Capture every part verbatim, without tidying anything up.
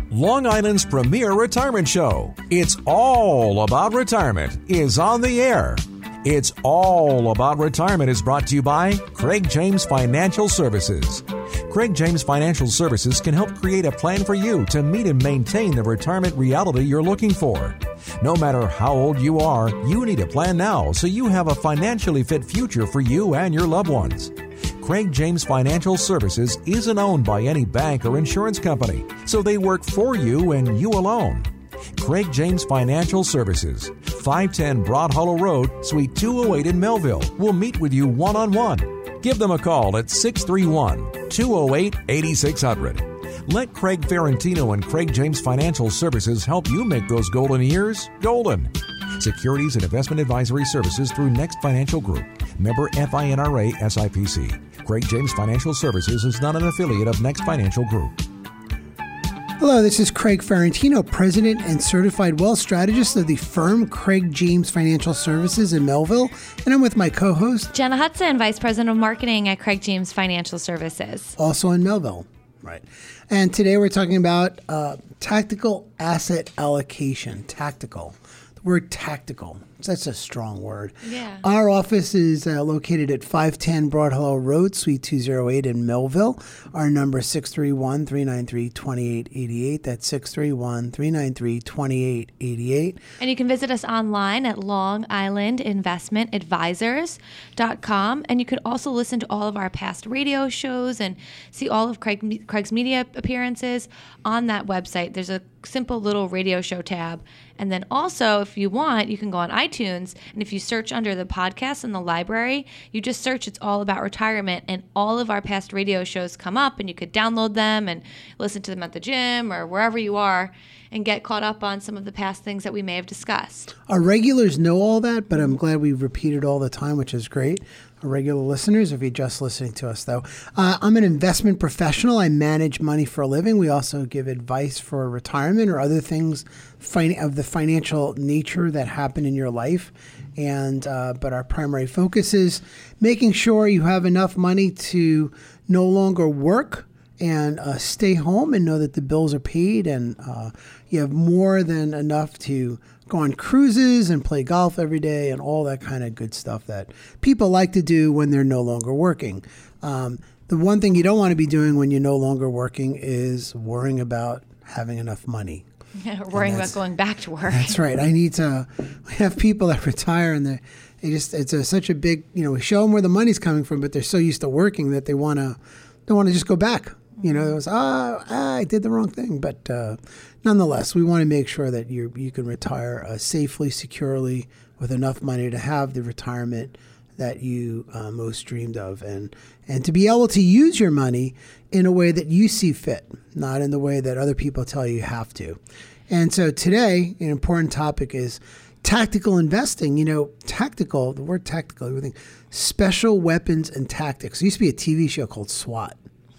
Long Island's premier retirement show. It's all about retirement is on the air. It's all about retirement is brought to you by Craig James Financial Services. Craig James Financial Services can help create a plan for you to meet and maintain the retirement reality you're looking for. No matter how old you are, you need a plan now so you have a financially fit future for you and your loved ones. Craig James Financial Services isn't owned by any bank or insurance company, so they work for you and you alone. Craig James Financial Services, five ten Broad Hollow Road, Suite two oh eight in Melville, will meet with you one-on-one. Give them a call at six three one, two oh eight, eight six zero zero. Let Craig Ferrantino and Craig James Financial Services help you make those golden years golden. Securities and investment advisory services through Next Financial Group. Member FINRA S I P C. Craig James Financial Services is not an affiliate of Next Financial Group. Hello, this is Craig Ferrantino, President and Certified Wealth Strategist of the firm Craig James Financial Services in Melville, and I'm with my co-host, Jenna Hudson, Vice President of Marketing at Craig James Financial Services. Also in Melville. Right. And today we're talking about uh, tactical asset allocation. Tactical. The word tactical. That's a strong word. Yeah. Our office is uh, located at five ten Broad Hollow Road, Suite two oh eight in Melville. Our number is six three one, three nine three, two eight eight eight. That's six three one, three nine three, two eight eight eight. And you can visit us online at long island investment advisors dot com. And you could also listen to all of our past radio shows and see all of Craig, Craig's media appearances on that website. There's a simple little radio show tab. And then also, if you want, you can go on iTunes, and if you search under the podcast in the library, you just search It's All About Retirement, and all of our past radio shows come up, and you could download them and listen to them at the gym or wherever you are and get caught up on some of the past things that we may have discussed. Our regulars know all that, but I'm glad we repeat it all the time, which is great. Our regular listeners, if you're just listening to us, though. Uh, I'm an investment professional. I manage money for a living. We also give advice for retirement or other things fin- of the financial nature that happen in your life. And uh, but our primary focus is making sure you have enough money to no longer work and uh, stay home and know that the bills are paid, and uh, you have more than enough to go on cruises and play golf every day and all that kind of good stuff that people like to do when they're no longer working. Um, the one thing you don't want to be doing when you're no longer working is worrying about having enough money. Yeah, worrying about going back to work. That's right. I need to we have people that retire and they they just it's a, such a big, you know, we show them where the money's coming from, but they're so used to working that they want to they want to just go back. You know, it was, ah, ah, I did the wrong thing. But uh, nonetheless, we want to make sure that you you can retire uh, safely, securely, with enough money to have the retirement that you uh, most dreamed of, and and to be able to use your money in a way that you see fit, not in the way that other people tell you you have to. And so today, an important topic is tactical investing. You know, tactical, the word tactical, everything, special weapons and tactics. There used to be a T V show called SWAT.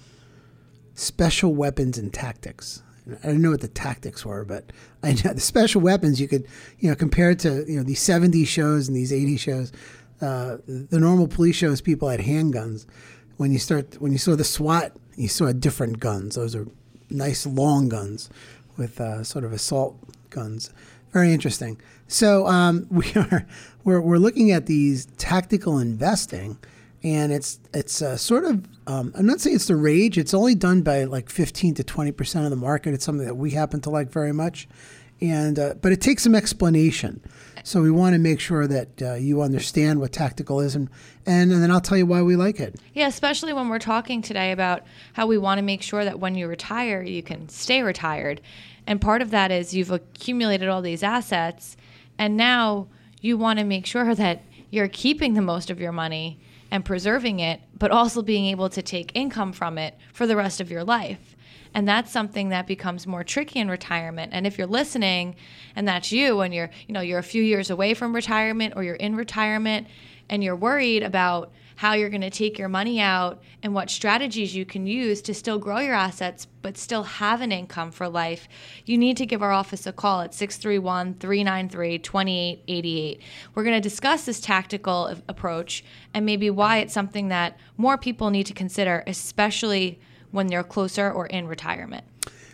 Special weapons and tactics. I didn't know what the tactics were, but I know the special weapons you could, you know, compared to, you know, these seventies shows and these eighties shows, uh, the normal police shows, people had handguns. When you start, when you saw the SWAT, you saw different guns. Those are nice long guns with uh, sort of assault guns. Very interesting. So um, we are we're we're looking at these tactical investing. And it's it's uh, sort of, um, I'm not saying it's the rage. It's only done by like fifteen to twenty percent of the market. It's something that we happen to like very much. and uh, But it takes some explanation. So we want to make sure that uh, you understand what tactical is, and, and, and then I'll tell you why we like it. Yeah, especially when we're talking today about how we want to make sure that when you retire, you can stay retired. And part of that is you've accumulated all these assets, and now you want to make sure that you're keeping the most of your money and preserving it, but also being able to take income from it for the rest of your life. And that's something that becomes more tricky in retirement. And if you're listening and that's you, and you're, you know, you're a few years away from retirement, or you're in retirement and you're worried about how you're going to take your money out and what strategies you can use to still grow your assets but still have an income for life, you need to give our office a call at six three one, three nine three, two eight eight eight. We're going to discuss this tactical approach and maybe why it's something that more people need to consider, especially when they're closer or in retirement.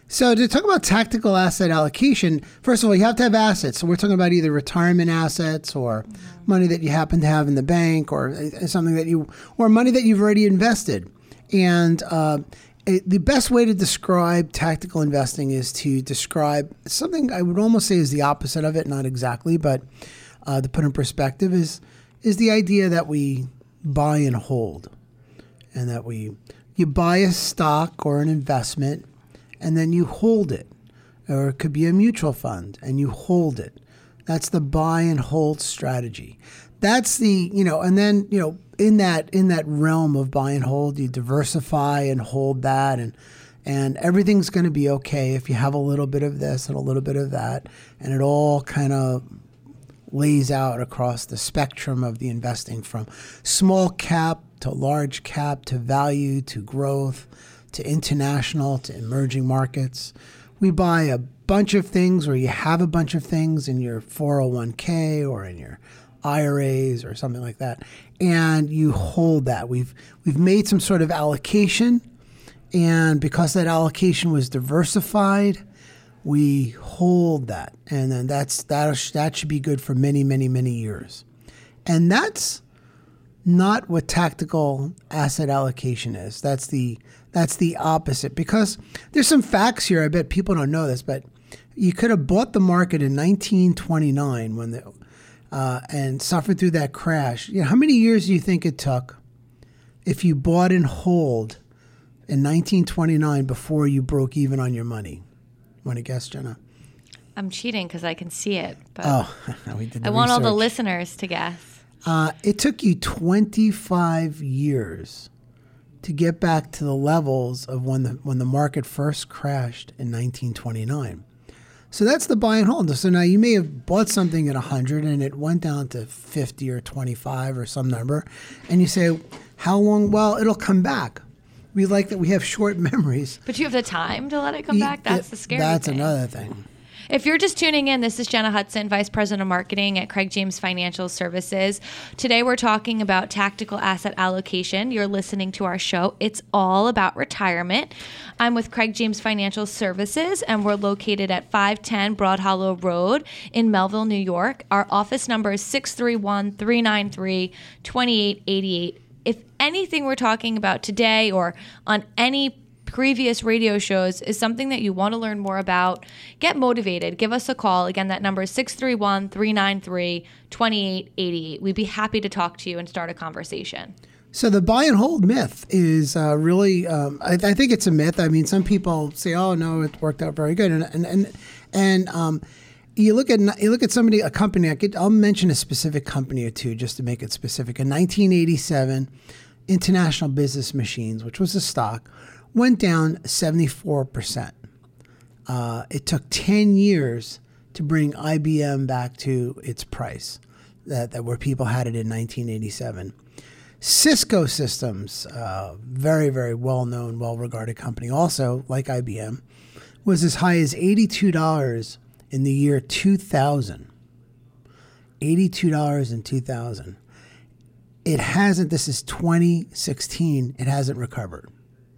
So to talk about tactical asset allocation, first of all, you have to have assets. So we're talking about either retirement assets or mm-hmm. money that you happen to have in the bank, or something that you, or money that you've already invested. And uh, it, the best way to describe tactical investing is to describe something I would almost say is the opposite of it, not exactly, but uh, to put in perspective is is the idea that we buy and hold, and that we you buy a stock or an investment, and then you hold it, or it could be a mutual fund, and you hold it. That's the buy and hold strategy. That's the, you know, and then, you know, in that in that realm of buy and hold, you diversify and hold that, and and everything's going to be okay if you have a little bit of this and a little bit of that, and it all kind of lays out across the spectrum of the investing, from small cap to large cap to value to growth to international to emerging markets. We buy a bunch of things, or you have a bunch of things in your four oh one k or in your I R As or something like that, and you hold that. We've we've made some sort of allocation, and because that allocation was diversified, we hold that, and then that's that that should be good for many, many, many years. And that's not what tactical asset allocation is. That's the that's the opposite, because there's some facts here. I bet people don't know this, but you could have bought the market in nineteen twenty-nine when the uh, and suffered through that crash. You know, how many years do you think it took if you bought and hold in nineteen twenty-nine before you broke even on your money? Want to guess, Jenna? I'm cheating because I can see it. But oh, we did the I want research. all the listeners to guess. Uh, it took you twenty-five years to get back to the levels of when the when the market first crashed in nineteen twenty-nine. So that's the buy and hold. So now you may have bought something at one hundred and it went down to fifty or twenty-five or some number, and you say, how long? Well, it'll come back. We like that we have short memories. But you have the time to let it come back? That's the scary That's thing. another thing. If you're just tuning in, this is Jenna Hudson, Vice President of Marketing at Craig James Financial Services. Today we're talking about tactical asset allocation. You're listening to our show. It's all about retirement. I'm with Craig James Financial Services, and we're located at five ten Broad Hollow Road in Melville, New York. Our office number is six three one, three nine three, two eight eight eight. If anything we're talking about today or on any previous radio shows is something that you want to learn more about, get motivated. Give us a call. Again, that number is six three one, three nine three, two eight eight eight. We'd be happy to talk to you and start a conversation. So the buy and hold myth is uh, really, um, I, I think it's a myth. I mean, some people say, oh, no, it worked out very good. And and and, and um, you look at you look at somebody, a company, I could, I'll mention a specific company or two just to make it specific. In nineteen eighty-seven, International Business Machines, which was a stock, went down seventy-four percent. Uh, it took ten years to bring I B M back to its price, that, that where people had it in nineteen eighty-seven. Cisco Systems, uh, very, very well-known, well-regarded company, also like I B M, was as high as eighty-two dollars in the year two thousand. eighty-two dollars in two thousand. It hasn't, this is twenty sixteen, it hasn't recovered.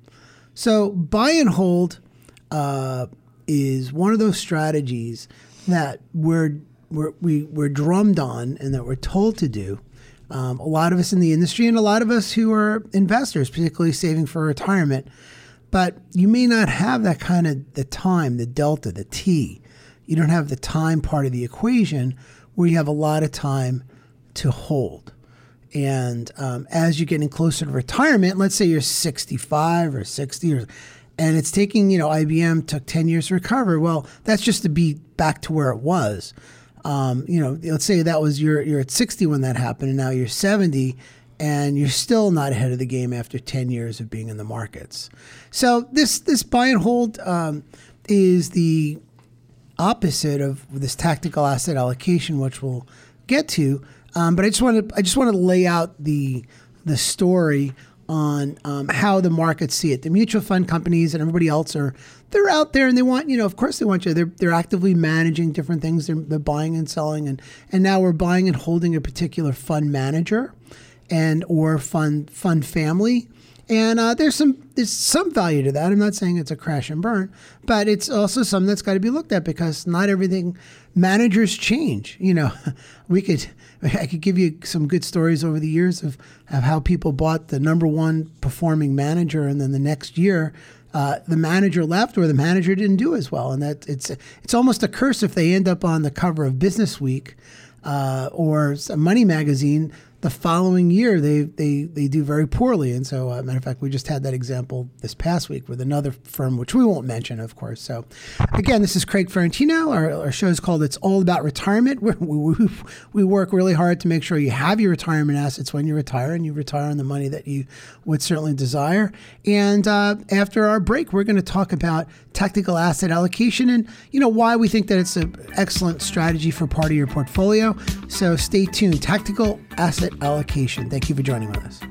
So buy and hold uh, is one of those strategies that we're, we're, we, we're drummed on and that we're told to do. Um, a lot of us in the industry and a lot of us who are investors, particularly saving for retirement. But you may not have that kind of the time, the delta, the T. You don't have the time part of the equation where you have a lot of time to hold. And um, as you're getting closer to retirement, let's say you're sixty-five or sixty, or, and it's taking, you know, I B M took ten years to recover. Well, that's just to be back to where it was. Um, you know, let's say that was you're you're at sixty when that happened, and now you're seventy, and you're still not ahead of the game after ten years of being in the markets. So this this buy and hold um, is the opposite of this tactical asset allocation, which we'll get to. Um, but I just want to I just want to lay out the the story on um, how the markets see it. The mutual fund companies and everybody else are they're out there and they want, you know, of course they want you. They're they're actively managing different things. They're, they're buying and selling, and and now we're buying and holding a particular fund manager and or fund fund family. And uh, there's some there's some value to that. I'm not saying it's a crash and burn, but it's also something that's got to be looked at because not everything managers change. You know, we could I could give you some good stories over the years of, of how people bought the number one performing manager, and then the next year uh, the manager left or the manager didn't do as well, and that it's it's almost a curse if they end up on the cover of Business Week uh, or a Money magazine. The following year, they they they do very poorly. And so, uh, matter of fact, we just had that example this past week with another firm, which we won't mention, of course. So, again, this is Craig Ferrantino. Our, our show is called It's All About Retirement. We, we, we work really hard to make sure you have your retirement assets when you retire, and you retire on the money that you would certainly desire. And uh, after our break, we're going to talk about tactical asset allocation and, you know, why we think that it's an excellent strategy for part of your portfolio. So stay tuned. Tactical asset allocation. Thank you for joining with us.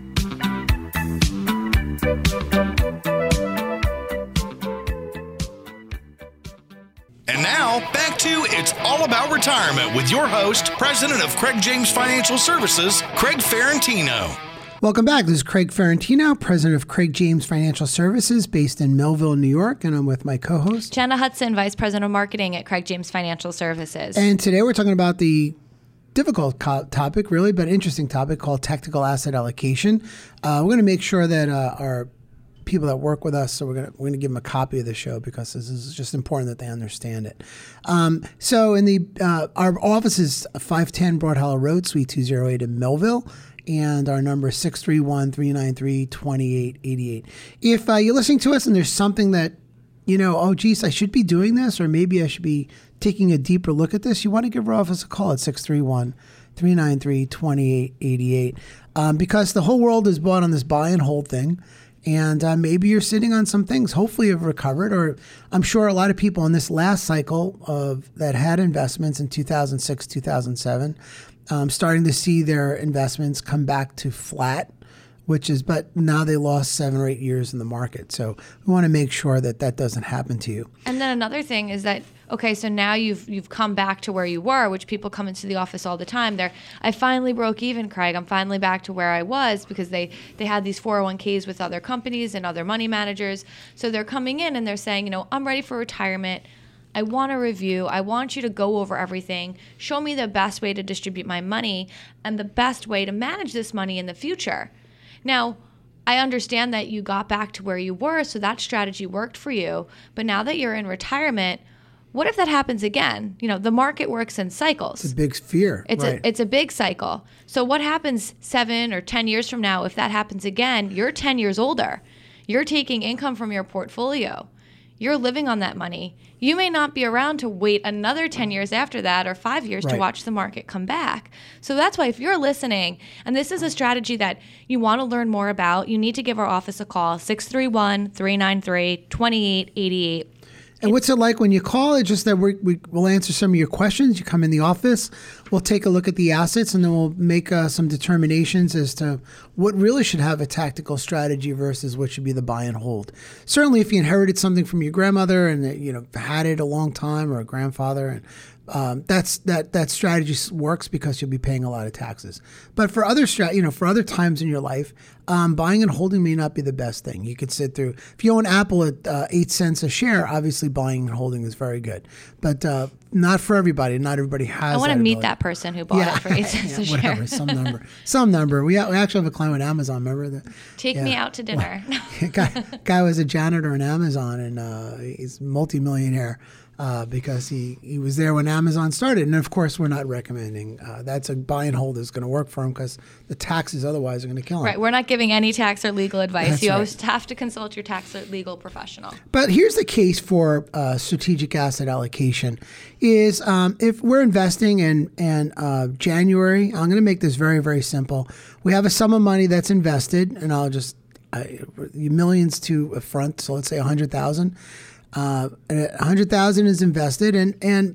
And now, back to It's All About Retirement with your host, President of Craig James Financial Services, Craig Ferrantino. Welcome back. This is Craig Ferrantino, President of Craig James Financial Services, based in Melville, New York, and I'm with my co-host, Jenna Hudson, Vice President of Marketing at Craig James Financial Services. And today we're talking about the difficult co- topic, really, but interesting topic called tactical asset allocation. Uh, we're going to make sure that uh, our people that work with us, so we're going to we're going to give them a copy of the show because this is just important that they understand it. Um, so, in the uh, our office is five ten Broad Hollow Road, Suite two oh eight in Melville. And our number is six three one, three nine three, two eight eight eight. If uh, you're listening to us and there's something that, you know, oh, geez, I should be doing this, or maybe I should be taking a deeper look at this, you want to give our office a call at six three one, three nine three, two eight eight eight. Um, because the whole world is bought on this buy and hold thing. And uh, maybe you're sitting on some things. Hopefully you've recovered. Or I'm sure a lot of people in this last cycle of that had investments in two thousand six, two thousand seven, Um, starting to see their investments come back to flat, which is, but now they lost seven or eight years in the market. So we want to make sure that that doesn't happen to you. And then another thing is that, okay, so now you've you've come back to where you were, which people come into the office all the time. They're, I finally broke even, Craig. I'm finally back to where I was because they, they had these four oh one k's with other companies and other money managers. So they're coming in and they're saying, you know, I'm ready for retirement. I want a review. I want you to go over everything. Show me the best way to distribute my money and the best way to manage this money in the future. Now, I understand that you got back to where you were, so that strategy worked for you. But now that you're in retirement, what if that happens again? You know, the market works in cycles. It's a big fear. It's right. a it's a big cycle. So what happens seven or ten years from now if that happens again? You're ten years older. You're taking income from your portfolio. You're living on that money. You may not be around to wait another ten years after that or five years right. to watch the market come back. So that's why if you're listening, and this is a strategy that you want to learn more about, you need to give our office a call, six three one, three nine three, two eight eight eight. And what's it like when you call? It's just that we, we, we'll answer some of your questions. You come in the office, we'll take a look at the assets, and then we'll make uh, some determinations as to what really should have a tactical strategy versus what should be the buy and hold. Certainly, if you inherited something from your grandmother and you know had it a long time, or a grandfather, and um, that's that that strategy works because you'll be paying a lot of taxes. But for other strat, you know, for other times in your life, um, buying and holding may not be the best thing. You could sit through. If you own Apple at uh, eight cents a share, obviously buying and holding is very good. But uh, not for everybody. Not everybody has. I want that to meet ability. that person who bought Yeah. it for eight cents yeah, a share. Whatever, some number, some number. We, we actually have a client with Amazon. Remember that? Take yeah. me out to dinner. guy, guy was a janitor in Amazon, and uh, he's multimillionaire. Uh, because he, he was there when Amazon started. And of course, we're not recommending uh, that's a buy and hold that's going to work for him because the taxes otherwise are going to kill him. Right. We're not giving any tax or legal advice. That's you right. always have to consult your tax or legal professional. But here's the case for uh, strategic asset allocation is um, if we're investing in, in uh, January, I'm going to make this very, very simple. We have a sum of money that's invested, and I'll just uh, millions to a front. So let's say one hundred thousand dollars. Uh, one hundred thousand dollars is invested, and and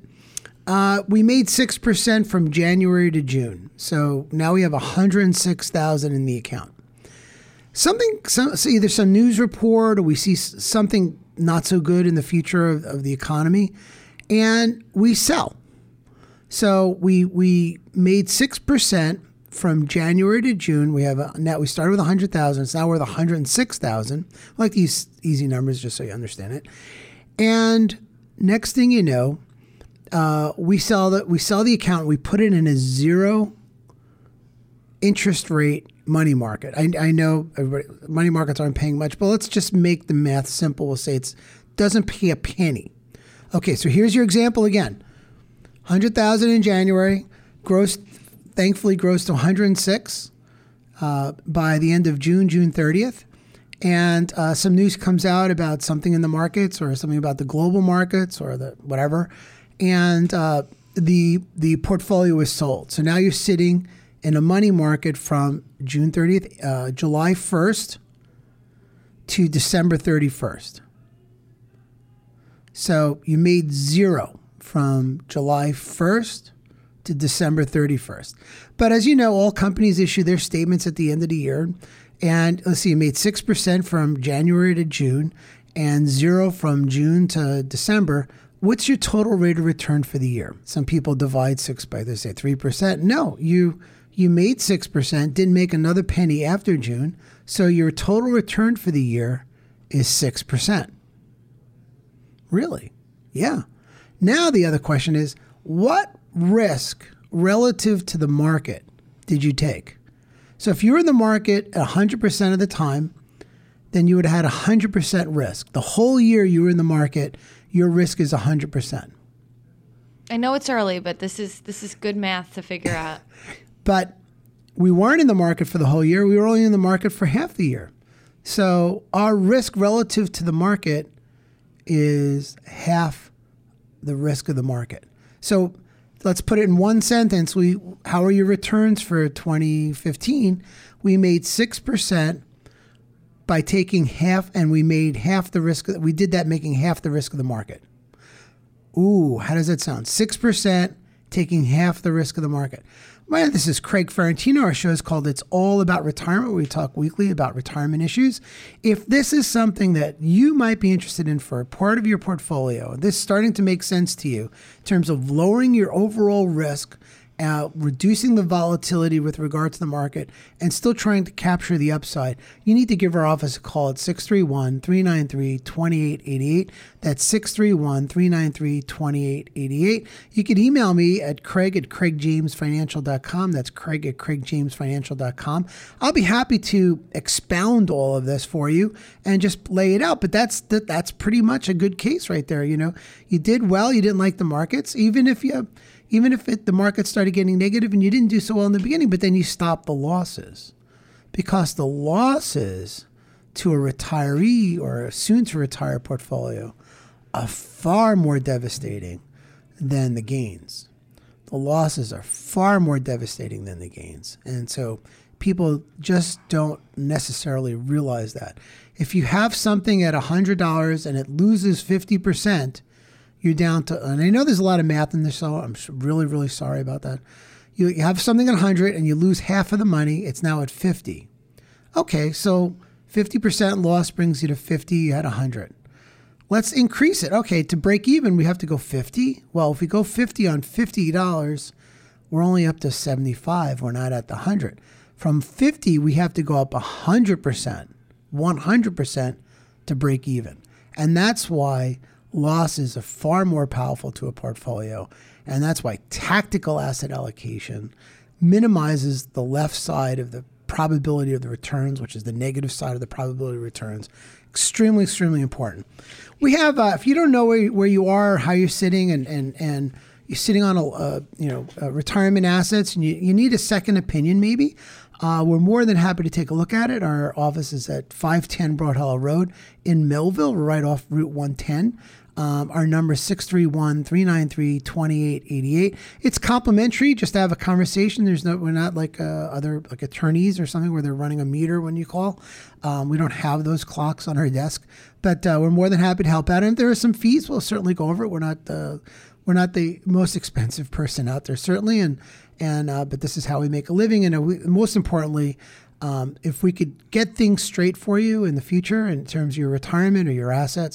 uh, we made six percent from January to June. So now we have one hundred six thousand dollars in the account. Something, some, so either some news report or we see something not so good in the future of, of the economy, and we sell. So we we made six percent from January to June, we have a, now we started with one hundred thousand. So now we're at one hundred six thousand. I like these easy numbers just so you understand it. And next thing you know, uh, we sell the we sell the account. We put it in a zero interest rate money market. I, I know everybody, money markets aren't paying much, but let's just make the math simple. We'll say it doesn't pay a penny. Okay, so here's your example again. one hundred thousand in January, gross, thankfully gross to one hundred six uh, by the end of June, June thirtieth. And uh, some news comes out about something in the markets or something about the global markets or the whatever. And uh, the the portfolio is sold. So now you're sitting in a money market from June thirtieth, uh, July first to December thirty-first. So you made zero from July first to December thirty-first. But as you know, all companies issue their statements at the end of the year. And let's see, you made six percent from January to June and zero from June to December. What's your total rate of return for the year? Some people divide six by, they say three percent. No, you you made six percent, didn't make another penny after June. So your total return for the year is six percent. Really? Yeah. Now the other question is, what risk relative to the market did you take? So if you were in the market one hundred percent of the time, then you would have had one hundred percent risk. The whole year you were in the market, your risk is one hundred percent. I know it's early, but this is this is good math to figure out. But we weren't in the market for the whole year. We were only in the market for half the year. So our risk relative to the market is half the risk of the market. So let's put it in one sentence. We, how are your returns for twenty fifteen? We made six percent by taking half, and we made half the risk. We did that making half the risk of the market. Ooh, how does that sound? six percent taking half the risk of the market. Well, this is Craig Ferrantino. Our show is called It's All About Retirement, where we talk weekly about retirement issues. If this is something that you might be interested in for a part of your portfolio, this is starting to make sense to you in terms of lowering your overall risk, uh, reducing the volatility with regard to the market, and still trying to capture the upside, you need to give our office a call at six three one, three nine three, two eight eight eight. That's six three one, three nine three, two eight eight eight. You can email me at Craig at Craig James Financial dot com. That's Craig at Craig James Financial dot com. I'll be happy to expound all of this for you and just lay it out. But that's that, that's pretty much a good case right there. You know, you did well. You didn't like the markets, even if you, even if it, the market started getting negative and you didn't do so well in the beginning. But then you stopped the losses, because the losses to a retiree or a soon-to-retire portfolio are far more devastating than the gains. The losses are far more devastating than the gains. And so people just don't necessarily realize that. If you have something at one hundred dollars and it loses fifty percent, you're down to, and I know there's a lot of math in this, so I'm really, really sorry about that. You, you have something at one hundred and you lose half of the money, it's now at fifty. Okay, so fifty percent loss brings you to fifty, you had one hundred. Let's increase it. Okay, to break even, we have to go fifty. Well, if we go fifty on fifty dollars, we're only up to seventy-five. We're not at the one hundred. From fifty, we have to go up one hundred percent, one hundred percent to break even. And that's why losses are far more powerful to a portfolio. And that's why tactical asset allocation minimizes the left side of the probability of the returns, which is the negative side of the probability of returns. Extremely, extremely important. We have, uh, if you don't know where, where you are, how you're sitting, and and and you're sitting on a uh, you know uh, retirement assets, and you, you need a second opinion, maybe. Uh, we're more than happy to take a look at it. Our office is at five ten Broad Hollow Road in Millville. We're right off Route one ten. Um, our number is six three one, three nine three, two eight eight eight. It's complimentary, just to have a conversation. There's no, we're not like uh, other like attorneys or something where they're running a meter when you call. Um, we don't have those clocks on our desk, but uh, we're more than happy to help out. And if there are some fees, we'll certainly go over it. We're not uh, we're not the most expensive person out there, certainly, and and uh, but this is how we make a living. And uh, we, most importantly, um, if we could get things straight for you in the future in terms of your retirement or your assets,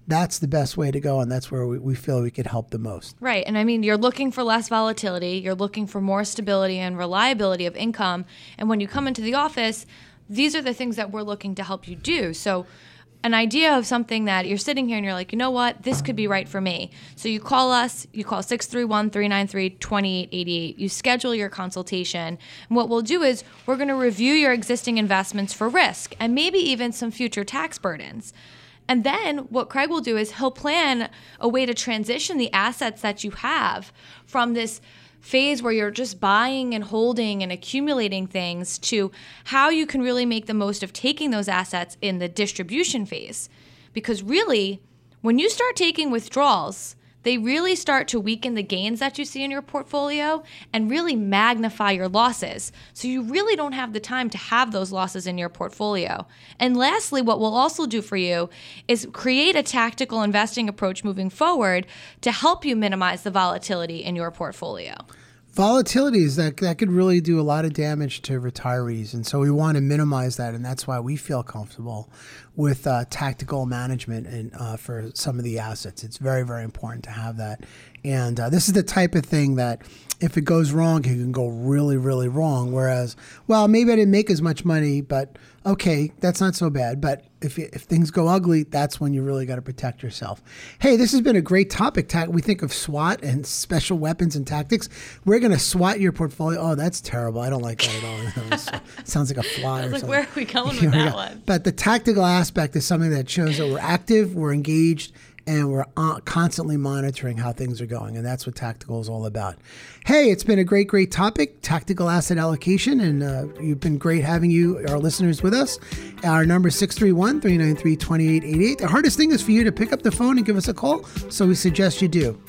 that's the best way to go, and that's where we, we feel we could help the most. Right. And I mean, you're looking for less volatility. You're looking for more stability and reliability of income. And when you come into the office, these are the things that we're looking to help you do. So an idea of something that you're sitting here and you're like, you know what, this could be right for me. So you call us, you call six three one, three nine three, two eight eight eight. You schedule your consultation. And what we'll do is we're going to review your existing investments for risk and maybe even some future tax burdens. And then what Craig will do is he'll plan a way to transition the assets that you have from this phase where you're just buying and holding and accumulating things to how you can really make the most of taking those assets in the distribution phase. Because really, when you start taking withdrawals, they really start to weaken the gains that you see in your portfolio and really magnify your losses. So you really don't have the time to have those losses in your portfolio. And lastly, what we'll also do for you is create a tactical investing approach moving forward to help you minimize the volatility in your portfolio. Volatility is that that could really do a lot of damage to retirees, and so we want to minimize that, and that's why we feel comfortable with uh, tactical management and uh, for some of the assets. It's very, very important to have that, and uh, this is the type of thing that if it goes wrong, it can go really, really wrong. Whereas, well, maybe I didn't make as much money, but okay, that's not so bad. But if if things go ugly, that's when you really got to protect yourself. Hey, this has been a great topic. We think of SWAT and special weapons and tactics. We're going to SWAT your portfolio. Oh, that's terrible. I don't like that at all. Sounds like a fly or like, something. where are we going with that one? But the tactical aspect is something that shows that we're active, we're engaged, and we're uh, constantly monitoring how things are going. And that's what tactical is all about. Hey, it's been a great, great topic, tactical asset allocation. And uh, you've been great having you, our listeners, with us. Our number is six three one, three nine three, two eight eight eight. The hardest thing is for you to pick up the phone and give us a call. So we suggest you do.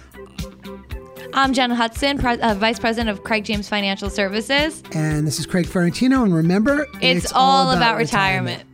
I'm Jen Hudson, Pre- uh, Vice President of Craig James Financial Services. And this is Craig Ferrantino. And remember, it's, it's all, all about, about retirement. retirement.